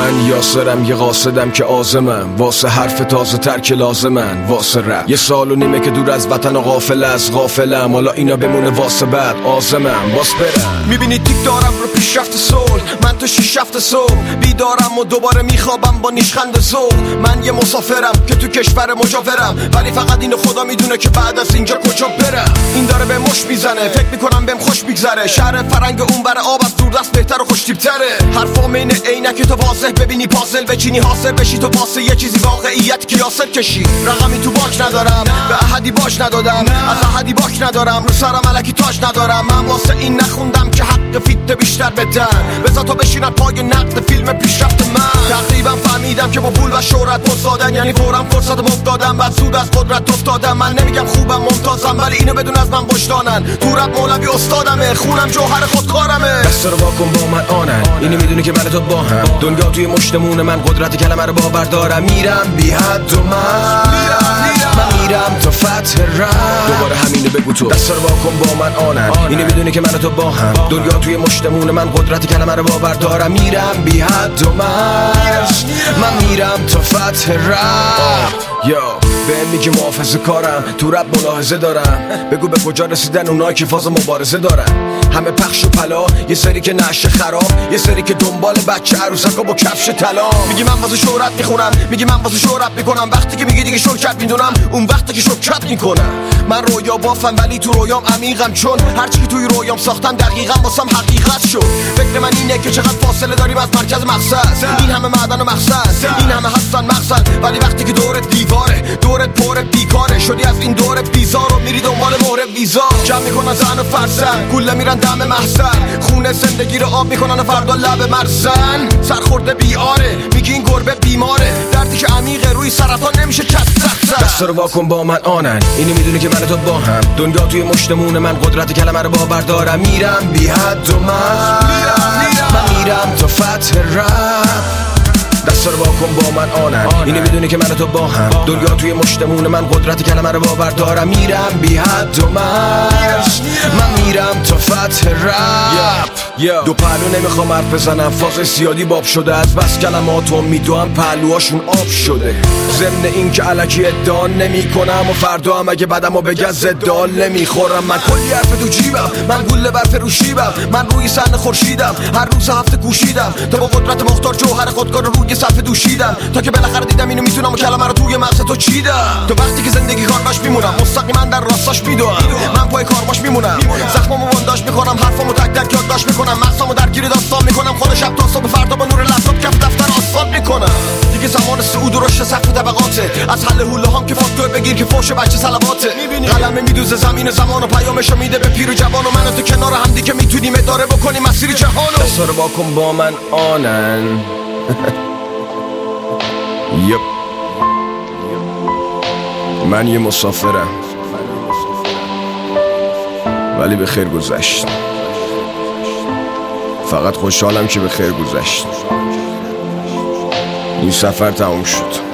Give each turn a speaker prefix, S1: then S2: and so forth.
S1: من یاسرم یه قاصدم که آزمم، واسه حرف تازه تر که لازمن، واسه رپ 1.5 سال که دور از وطن و غافل از غافلم، حالا اینا بمونه واسه بعد آزمم واس برم. میبینی تیک دارم رو پیشرفت صلح، من تو 6-7 صبح بیدارم و دوباره میخوابم با نیشخند ذوق. من یه مسافرم که تو کشور مجاورم، ولی فقط اینو خدا میدونه که بعد از اینجا کجا برم. این داره به مش میزنه، فکر میکنم بهم خوش میگذره، شهر فرنگ اون بر آب از دور دست بهتر و خوش تیپ‌تره. حرفام اینه عینک تو واضح ببینی پازل بچینی حاصل بشی، تو واسه یه چیزی واقعیت که یاسر کشی. رقمی تو باک ندارم، به احدی باش ندادم، از احدی باک ندارم، رو سرم الکی تاج ندارم. من واسه این نخوندم که حق فیت بیشتر بدن، بذار تو بشینن پای نقد فیلم پیشرفت من. تقریبا فهمیدم که با پول و شهرت پرسادن، یعنی فورا فرصت افتادم بعد زود از قدرت افتادم. من نمیگم خوبم ممتازم، ولی اینو بدون از من وجدانن، تو رپ مولوی استادمه، خونم جوهر خودکارمه. دستا رو واکن با من آنن، اینو میدونی که من تو با هم، دنیا توی مشتمون من، قدرت کلمه رو باور دارم. میرم بی حد و من میرم تا فتح رپ، دوباره همینو بگو تو. دستا رو واکن با من آنن، اینو میدونی که من تو با هم، دنیا توی مشتمون من، قدرت کلمه رو باور دارم. میرم بی حد و من میرم تا فتح رپ. بهم میگی محافظه کارم، تو رپ ملاحظه دارم، بگو به کجا رسیدن اونایی که فاز مبارزه دارن. همه پخش و پلا، یه سری که نشه خراب، یه سری که دنبال بچه عروسکا با کفش طلا. میگی من واسه شهرت میخونم، میگی من واسه شهرت میکنم، وقتی که میگی دیگه شرکت میدونم، اون وقتی که شرکت میکنم. من رویا بافم ولی تو رویام عمیقم، چون هرچی که توی رویام ساختم دقیقاً واسم حقیقت شد. فکر من اینه که چقدر فاصله داریم از مرکز مقصد، این همه معدن و مقصد، این همه هستن مقصد، ولی وقتی که دورت دیواره، دورت پر بیکاره، شدی از این دور بیزار و میری دنبال مهر ویزا. جمع میکنن زن و فرزن، گوله میرن دم محسن، خونه زندگی رو آب میکنن و فردا لب مرزن. سرخورده بیاره، میگی این گربه بیماره، دردی که عمیقه روی سرطان نمیشه کس. دستا رو واکن با من آنن، اینی میدونی که من تو با هم، دنیا توی مشتمون من، قدرت کلمه رو باور دارم. میرم بی حد و من میرم تا فتح رپ. دستا رو واکن با من آنن، اینو میدونی که من تو با هم، دنیا توی مشتمون من، قدرت کلمه رو باور دارم. میرم بی حد و من میرم تا فتح رپ. دو پهلو نمیخوام حرف بزنم، فاز زیادی باب شده، از بس کلماتو میدوام پهلوهاشون آب شده. ضمن این که الکی ادعا نمی کنم و فردا هم اگه بدمو بگن زدال نمیخورم. من کلی حرف تو جیبم، من گوله بر فروشیبم، من روی صحنه خورشیدم، هر روز هفته کوشیدم تا با قدرت مختار جوهر خودکار رو روی صفحه دوشیدم، تا که بالاخره دیدم اینو میتونم و کلمه رو توی مغز تو چیدم. تو وقتی که زندگی کارباش میمونم، مستقیما در راستاش میدوام، من پای کارباش میمونم، زخمامو بنداش میکنم، حرفامو تک تک یادداشت میکنم، مغزامو درگیر داستان میکنم، خود شب تا صبح فردا با نور لپتاپ کف دفتر آسفالت میکنم. دیگه زمان صعود و رشد سقف طبقاته، از حل حوله هام که فاکتور بگیر که فوش بچه صلواته. قلمه میدوزه زمین زمان و پیامشو میده به پیر و جوان، و من و تو کنار هم دیگه میتونیم اداره بکنیم مسیر جهانو. دستا رو واکن با من آنن. یپ من یه مسافرم، ولی به خیر گذشت، فقط خوشحالم که به خیر گذشت. این سفر تموم شد.